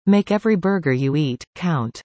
Make every burger you eat count.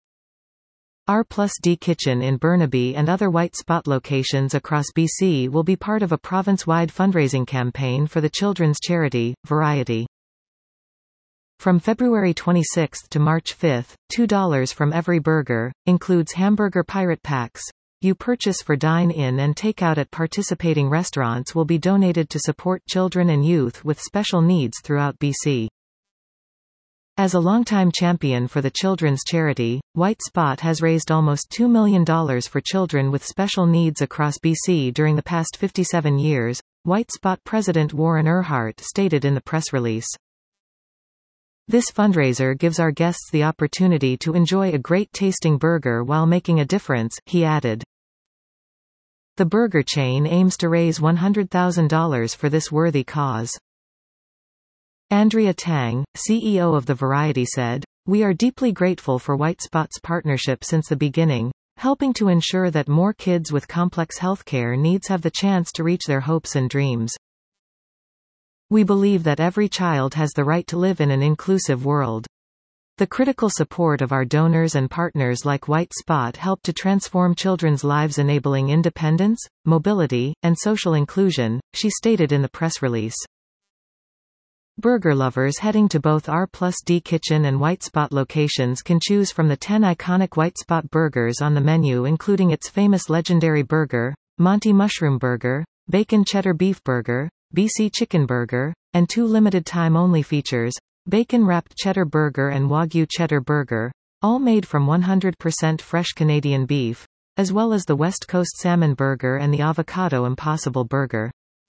R+D Kitchen in Burnaby and other White Spot locations across BC will be part of a province-wide fundraising campaign for the children's charity, Variety. From February 26 to March 5, $2 from every burger, includes hamburger pirate packs, you purchase for dine-in and take-out at participating restaurants will be donated to support children and youth with special needs throughout BC. As a longtime champion for the children's charity, White Spot has raised almost $2 million for children with special needs across BC during the past 57 years, White Spot President Warren Earhart stated in the press release. This fundraiser gives our guests the opportunity to enjoy a great-tasting burger while making a difference, he added. The burger chain aims to raise $100,000 for this worthy cause. Andrea Tang, CEO of The Variety said, "We are deeply grateful for White Spot's partnership since the beginning, helping to ensure that more kids with complex healthcare needs have the chance to reach their hopes and dreams. We believe that every child has the right to live in an inclusive world. The critical support of our donors and partners like White Spot help to transform children's lives, enabling independence, mobility, and social inclusion," she stated in the press release. Burger lovers heading to both R+D Kitchen and White Spot locations can choose from the 10 iconic White Spot burgers on the menu, including its famous legendary burger, Monty Mushroom Burger, Bacon Cheddar Beef Burger, BC Chicken Burger, and 2 limited-time-only features, Bacon Wrapped Cheddar Burger and Wagyu Cheddar Burger, all made from 100% fresh Canadian beef, as well as the West Coast Salmon Burger and the Avocado Impossible Burger.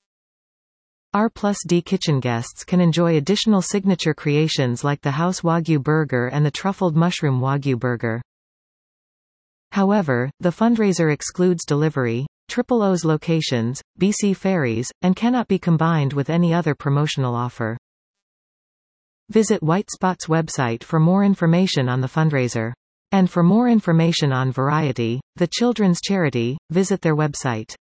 R+D Kitchen guests can enjoy additional signature creations like the House Wagyu Burger and the Truffled Mushroom Wagyu Burger. However, the fundraiser excludes delivery, Triple O's locations, BC ferries, and cannot be combined with any other promotional offer. Visit White Spot's website for more information on the fundraiser. And for more information on Variety, the children's charity, visit their website.